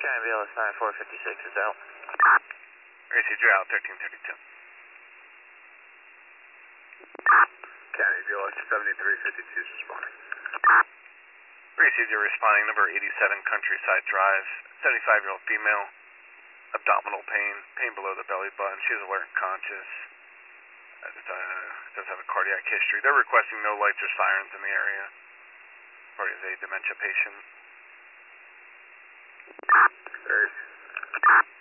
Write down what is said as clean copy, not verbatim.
County BLS 9456 is out. Procedure out 1332. County BLS 7352 is responding. Procedure responding, number 87 Countryside Drive, 75-year-old female, abdominal pain, pain below the belly button. She is alert and conscious. Does have a cardiac history. They're requesting no lights or sirens in the area. Or is a dementia patient. Very.